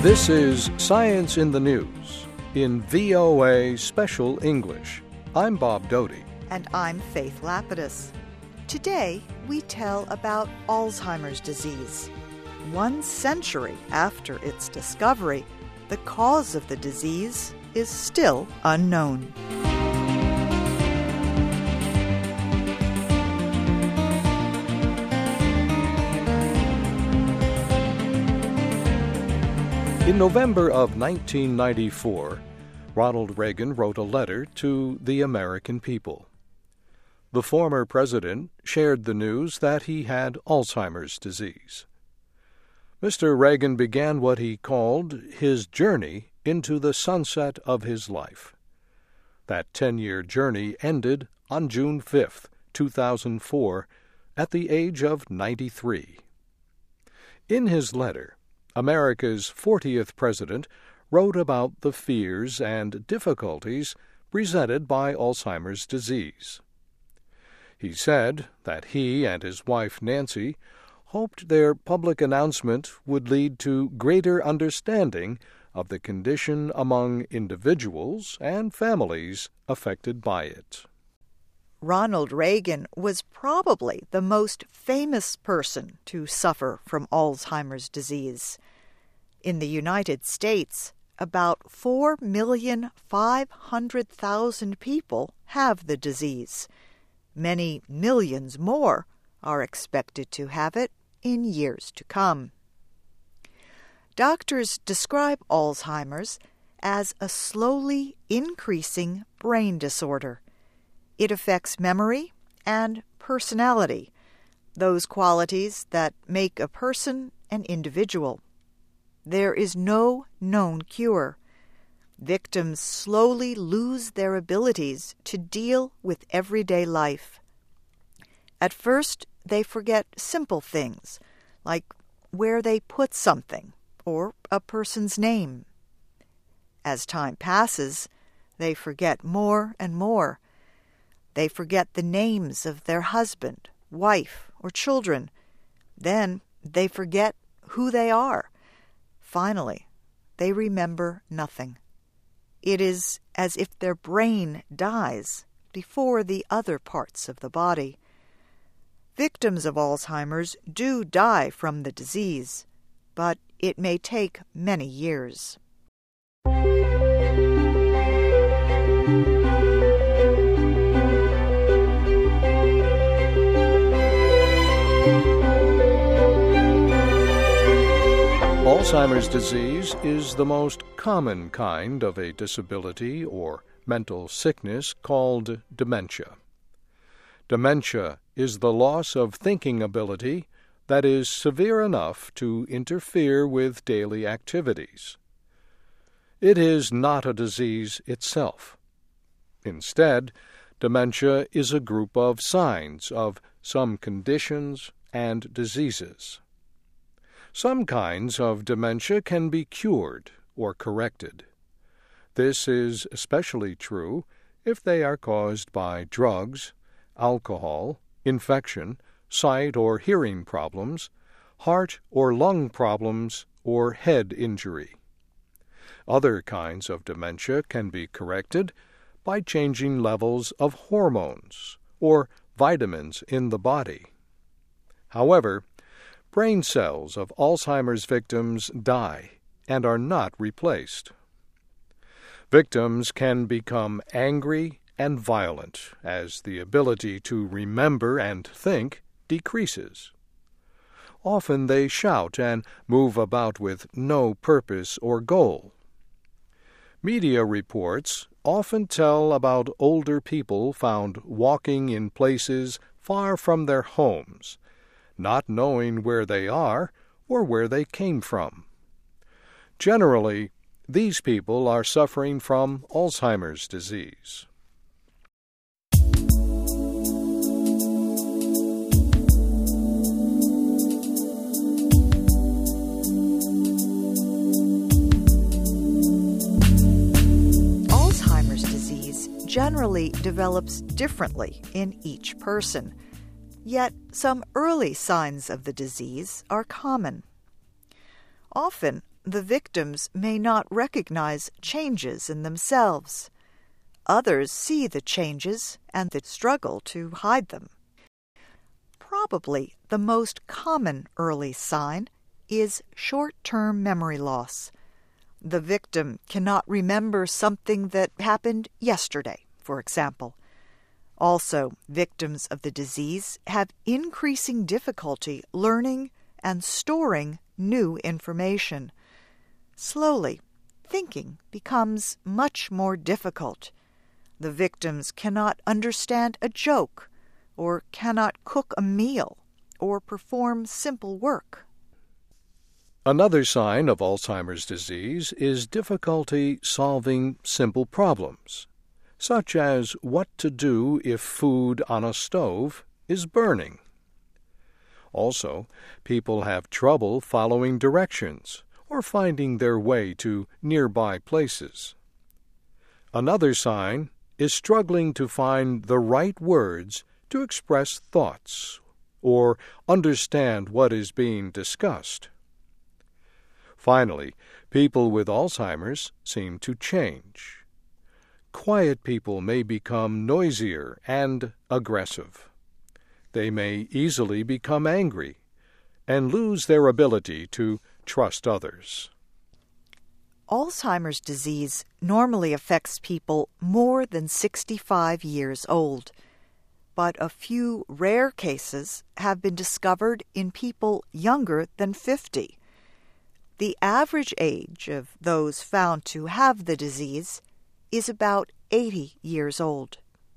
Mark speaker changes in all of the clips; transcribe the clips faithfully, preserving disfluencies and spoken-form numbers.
Speaker 1: This is Science in the News in V O A Special English. I'm Bob Doty.
Speaker 2: And I'm Faith Lapidus. Today, we tell about Alzheimer's disease. One century after its discovery, the cause of the disease is still unknown.
Speaker 1: In November of nineteen ninety-four, Ronald Reagan wrote a letter to the American people. The former president shared the news that he had Alzheimer's disease. Mister Reagan began what he called his journey into the sunset of his life. That ten-year journey ended on June fifth, two thousand four, at the age of ninety-three. In his letter, America's fortieth president wrote about the fears and difficulties presented by Alzheimer's disease. He said that he and his wife Nancy hoped their public announcement would lead to greater understanding of the condition among individuals and families affected by it.
Speaker 2: Ronald Reagan was probably the most famous person to suffer from Alzheimer's disease. In the United States, about four million five hundred thousand people have the disease. Many millions more are expected to have it in years to come. Doctors describe Alzheimer's as a slowly increasing brain disorder. It affects memory and personality, those qualities that make a person an individual. There is no known cure. Victims slowly lose their abilities to deal with everyday life. At first, they forget simple things, like where they put something or a person's name. As time passes, they forget more and more. They forget the names of their husband, wife, or children. Then they forget who they are. Finally, they remember nothing. It is as if their brain dies before the other parts of the body. Victims of Alzheimer's do die from the disease, but it may take many years.
Speaker 1: Alzheimer's disease is the most common kind of a disability or mental sickness called dementia. Dementia is the loss of thinking ability that is severe enough to interfere with daily activities. It is not a disease itself. Instead, dementia is a group of signs of some conditions and diseases. Some kinds of dementia can be cured or corrected. This is especially true if they are caused by drugs, alcohol, infection, sight or hearing problems, heart or lung problems, or head injury. Other kinds of dementia can be corrected by changing levels of hormones or vitamins in the body. However, brain cells of Alzheimer's victims die and are not replaced. Victims can become angry and violent as the ability to remember and think decreases. Often they shout and move about with no purpose or goal. Media reports often tell about older people found walking in places far from their homes, not knowing where they are or where they came from. Generally, these people are suffering from Alzheimer's disease.
Speaker 2: Alzheimer's disease generally develops differently in each person. Yet some early signs of the disease are common. Often, the victims may not recognize changes in themselves. Others see the changes and the struggle to hide them. Probably the most common early sign is short-term memory loss. The victim cannot remember something that happened yesterday, for example. Also, victims of the disease have increasing difficulty learning and storing new information. Slowly, thinking becomes much more difficult. The victims cannot understand a joke, or cannot cook a meal, or perform simple work.
Speaker 1: Another sign of Alzheimer's disease is difficulty solving simple problems, such as what to do if food on a stove is burning. Also, people have trouble following directions or finding their way to nearby places. Another sign is struggling to find the right words to express thoughts or understand what is being discussed. Finally, people with Alzheimer's seem to change. Quiet people may become noisier and aggressive. They may easily become angry and lose their ability to trust others.
Speaker 2: Alzheimer's disease normally affects people more than sixty-five years old, but a few rare cases have been discovered in people younger than fifty. The average age of those found to have the disease is about eighty years old.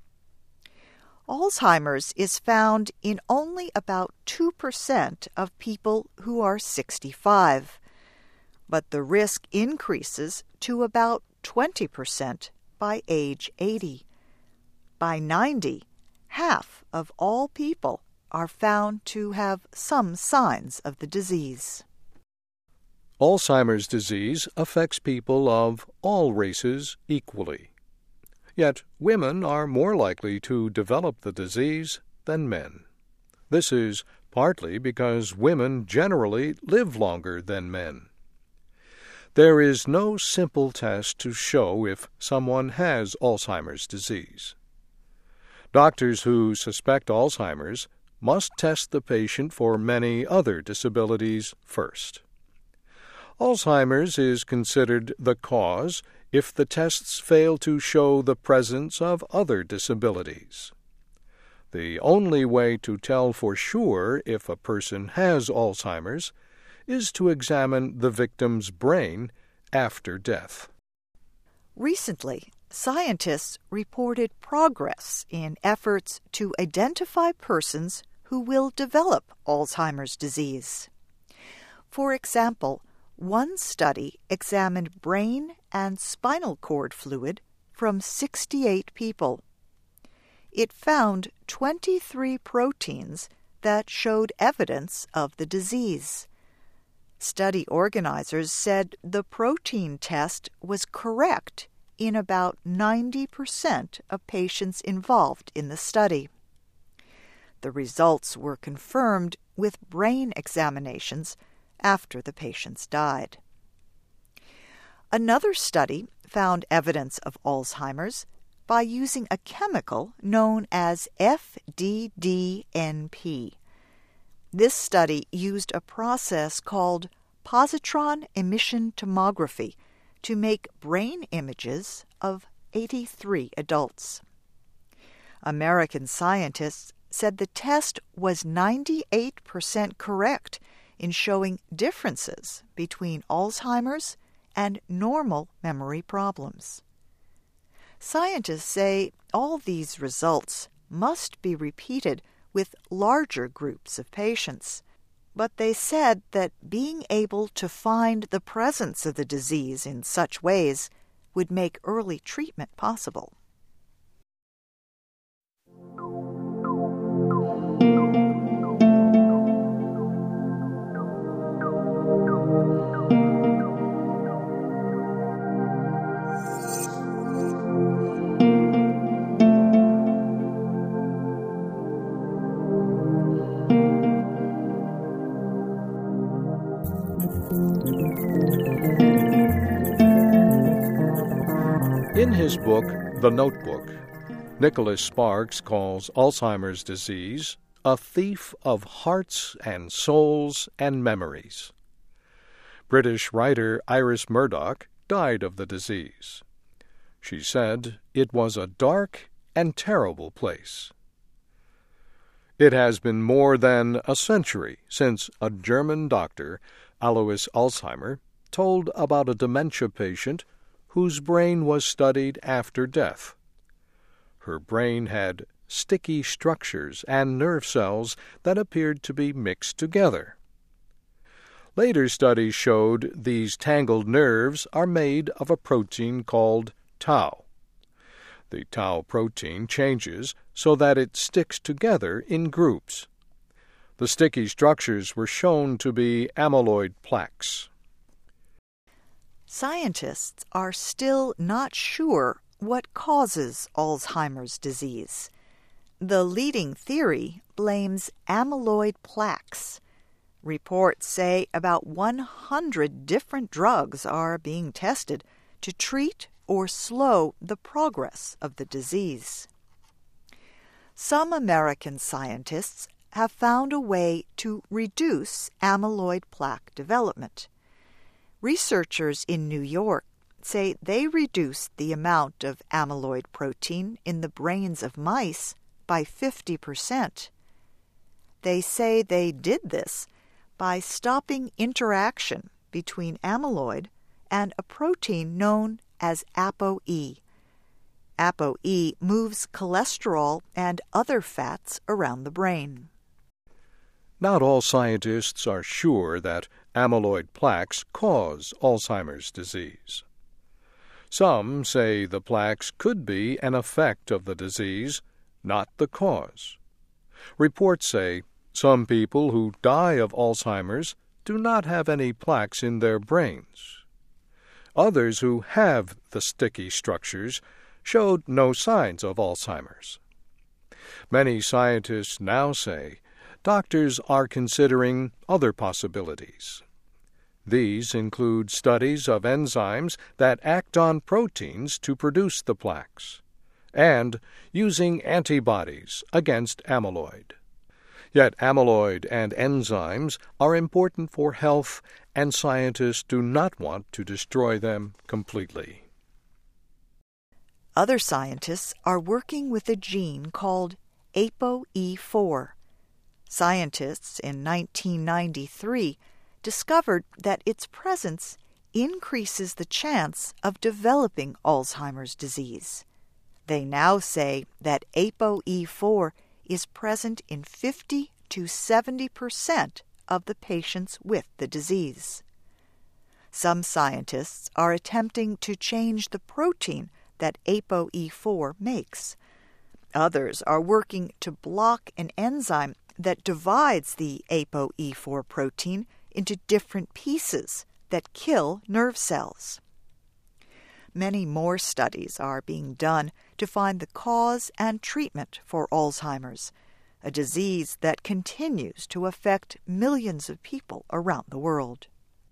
Speaker 2: Alzheimer's is found in only about two percent of people who are sixty-five, but the risk increases to about twenty percent by age eighty. By ninety, half of all people are found to have some signs of the disease.
Speaker 1: Alzheimer's disease affects people of all races equally. Yet women are more likely to develop the disease than men. This is partly because women generally live longer than men. There is no simple test to show if someone has Alzheimer's disease. Doctors who suspect Alzheimer's must test the patient for many other disabilities first. Alzheimer's is considered the cause if the tests fail to show the presence of other disabilities. The only way to tell for sure if a person has Alzheimer's is to examine the victim's brain after death.
Speaker 2: Recently, scientists reported progress in efforts to identify persons who will develop Alzheimer's disease. For example, one study examined brain and spinal cord fluid from sixty-eight people. It found twenty-three proteins that showed evidence of the disease. Study organizers said the protein test was correct in about ninety percent of patients involved in the study. The results were confirmed with brain examinations after the patients died. Another study found evidence of Alzheimer's by using a chemical known as F D D N P. This study used a process called positron emission tomography to make brain images of eighty-three adults. American scientists said the test was ninety-eight percent correct in showing differences between Alzheimer's and normal memory problems. Scientists say all these results must be repeated with larger groups of patients, but they said that being able to find the presence of the disease in such ways would make early treatment possible.
Speaker 1: his book, The Notebook, Nicholas Sparks calls Alzheimer's disease a thief of hearts and souls and memories. British writer Iris Murdoch died of the disease. She said it was a dark and terrible place. It has been more than a century since a German doctor, Alois Alzheimer, told about a dementia patient whose brain was studied after death. Her brain had sticky structures and nerve cells that appeared to be mixed together. Later studies showed these tangled nerves are made of a protein called tau. The tau protein changes so that it sticks together in groups. The sticky structures were shown to be amyloid plaques.
Speaker 2: Scientists are still not sure what causes Alzheimer's disease. The leading theory blames amyloid plaques. Reports say about one hundred different drugs are being tested to treat or slow the progress of the disease. Some American scientists have found a way to reduce amyloid plaque development. Researchers in New York say they reduced the amount of amyloid protein in the brains of mice by fifty percent. They say they did this by stopping interaction between amyloid and a protein known as ApoE. ApoE moves cholesterol and other fats around the brain.
Speaker 1: Not all scientists are sure that amyloid plaques cause Alzheimer's disease. Some say the plaques could be an effect of the disease, not the cause. Reports say some people who die of Alzheimer's do not have any plaques in their brains. Others who have the sticky structures showed no signs of Alzheimer's. Many scientists now say doctors are considering other possibilities. These include studies of enzymes that act on proteins to produce the plaques, and using antibodies against amyloid. Yet amyloid and enzymes are important for health, and scientists do not want to destroy them completely.
Speaker 2: Other scientists are working with a gene called A P O E four. Scientists in nineteen ninety-three discovered that its presence increases the chance of developing Alzheimer's disease. They now say that A P O E four is present in fifty to seventy percent of the patients with the disease. Some scientists are attempting to change the protein that A P O E four makes. Others are working to block an enzyme that divides the A P O E four protein into different pieces that kill nerve cells. Many more studies are being done to find the cause and treatment for Alzheimer's, a disease that continues to affect millions of people around the world.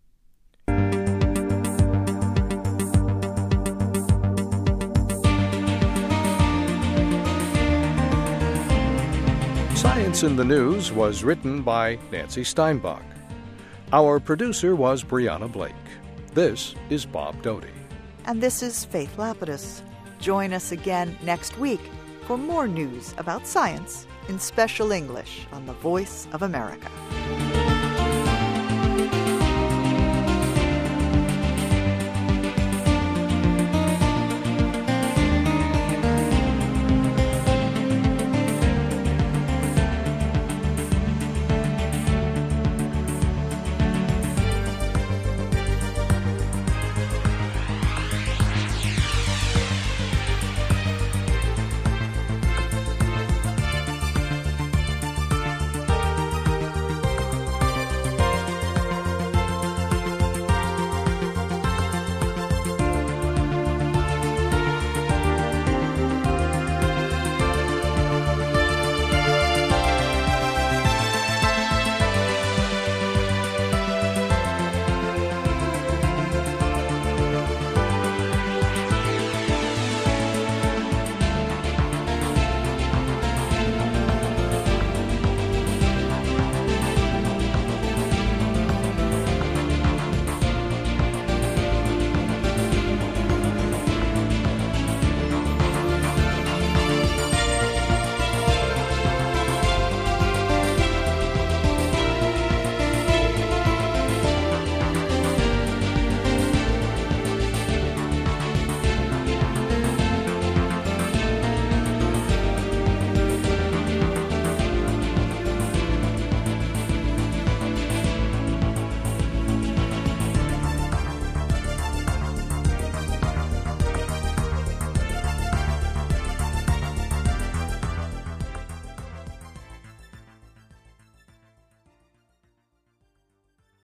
Speaker 1: Science in the News was written by Nancy Steinbach. Our producer was Brianna Blake. This is Bob Doty.
Speaker 2: And this is Faith Lapidus. Join us again next week for more news about science in special English on the Voice of America.